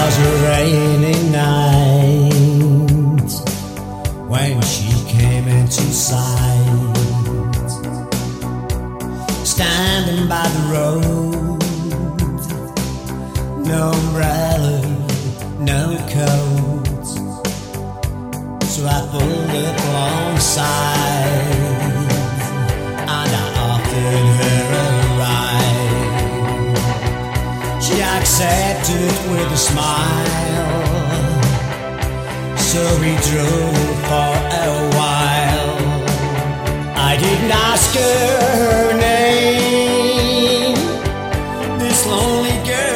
was a rainy night when she came into sight, standing by the road, no umbrella, no coat. So I pulled up alongside and I offered her a ride. She accepted with a smile, so we drove for a while. I didn't ask her name, this lonely girl